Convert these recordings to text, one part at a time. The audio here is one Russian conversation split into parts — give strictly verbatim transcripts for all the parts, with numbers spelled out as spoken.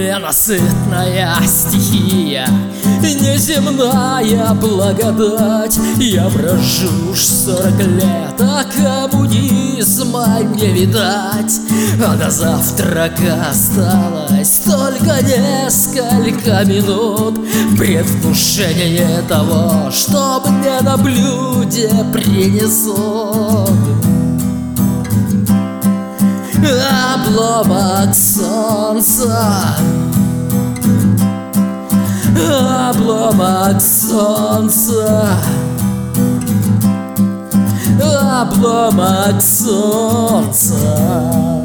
Ненасытная стихия, неземная благодать. Я брожу уж сорок лет, а коммунизма не видать. А до завтрака осталось только несколько минут. Предвкушение того, что мне на блюде принесут. Обломок солнца, обломок солнца, обломок солнца.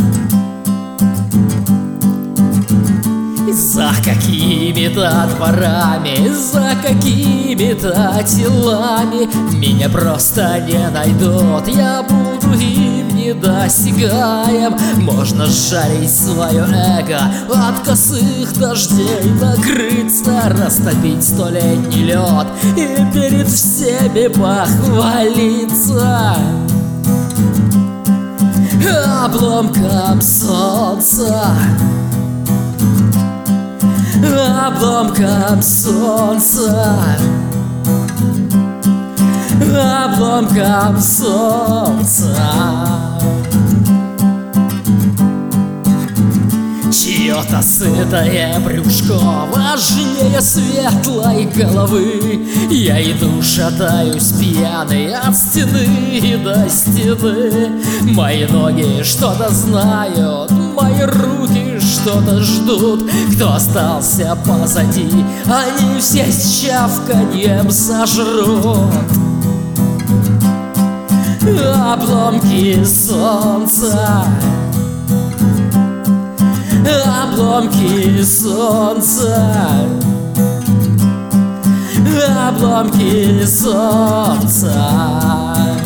За какими-то дворами, за какими-то телами меня просто не найдут, я буду им недосягаем. Можно жарить свое эго от косых дождей, накрыться, растопить столетний лед и перед всеми похвалиться обломком солнца, обломком солнца, обломком солнца. Чье-то сытое брюшко важнее светлой головы. Я иду, шатаюсь пьяный от стены до стены. Мои ноги что-то знают, мои руки что-то ждут. Кто остался позади, они все с чавканьем сожрут обломки солнца, обломки солнца, обломки солнца.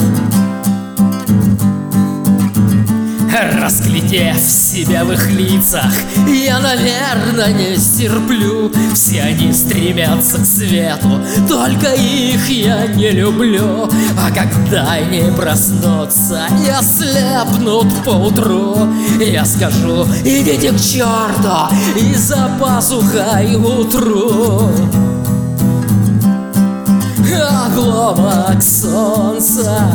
Разглядев себя в их лицах, я, наверное, не стерплю. Все они стремятся к свету, только их я не люблю. А когда они проснутся и ослепнут поутру, я скажу: идите к черту, и за пазухой утру. Обломок солнца,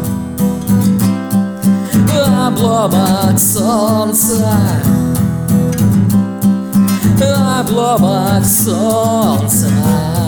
обломок солнца, обломок солнца.